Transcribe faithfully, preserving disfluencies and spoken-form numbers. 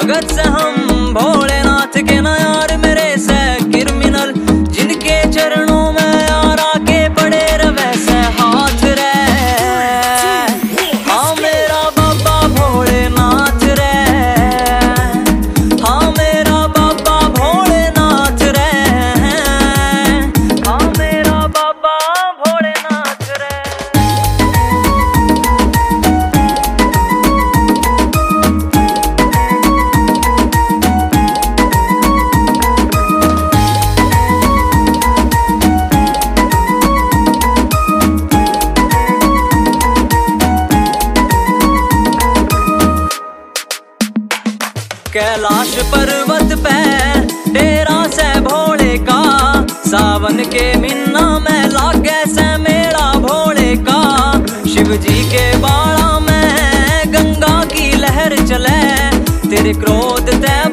भगत से हम भोलेनाथ के ना यार मेरे से क्रिमिनल, जिनके चरणों में यार आके पड़े रवे से हाथ रे। हाँ मेरा बाबा भोलेनाथ रे, हाँ मेरा बाबा भोलेनाथ रे, हाँ मेरा बाबा भोलेनाथ रे। कैलाश पर्वत पे डेरा से भोले का, सावन के महीना में लागे से मेला भोले का। शिव जी के बाड़ा में गंगा की लहर चले, तेरे क्रोध ते